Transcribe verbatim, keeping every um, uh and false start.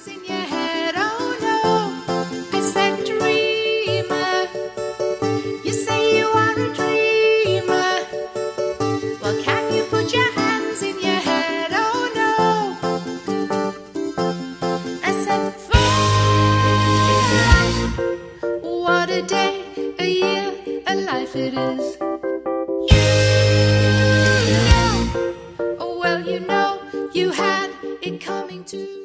hands in your head. Oh no, I said dreamer. You say you are a dreamer. Well, can you put your hands in your head? Oh no, I said fun. What a day, a year, a life it is. You know, oh well, you know, you had it coming to